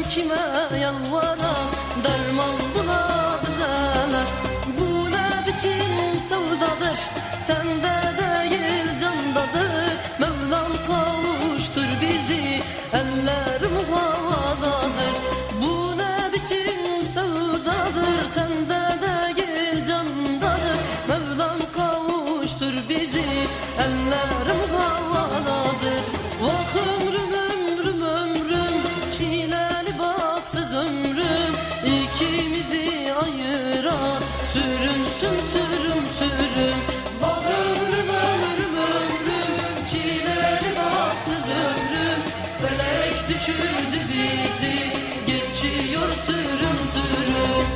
kime yalvaran, derman buna bizeler. Bu ne biçim sevdadır, tende değil candadır. Mevlam kavuştur bizi, ellerim havadadır. Bu ne biçim sevdadır, tende değil candadır. Mevlam kavuştur bizi, ellerim havadadır. Vah ömrüm ömrüm ömrüm, çileli baksız ömrüm. İkimizi ayıran sürünsün sürüm sürüm. Vah ömrüm ömrüm ömrüm, çileli baksız ömrüm. Felek düşürdü bizi, geçiyor sürüm sürüm.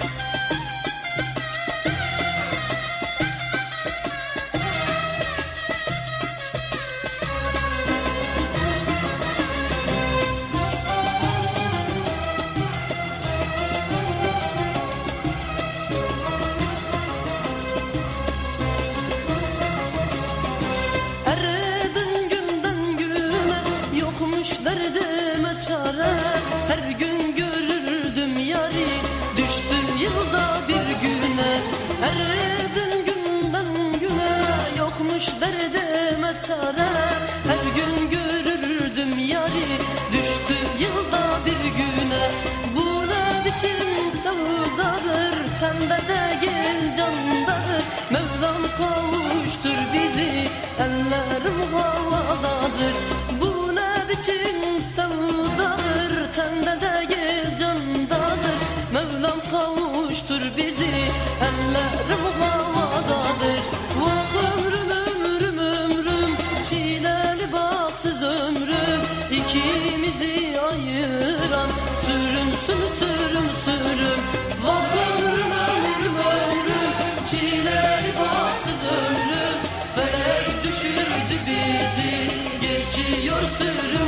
Eredin günden güne, yokmuş derdime çare. Her gün görürdüm yari, düştü yılda bir güne. Eredin günden güne, yokmuş derdime çare. Her gün görürdüm yari, düştü yılda bir güne. Bu ne biçim sevdadır, tende değil candadır. Mevlam kavuştur bizi, ellerim havadadır. Bu ne biçim sevdadır, tende değil candadır. Mevlam kavuştur bizi, ellerim havadadır. Vah ömrüm ömrüm ömrüm, çileli baksız ömrüm. İkimizi ayıran sürünsün sürüm sürüm. Vah ömrüm ömrüm ömrüm, çileli baksız ömrüm. Felek düşürdü bizi, geçiyor sürüm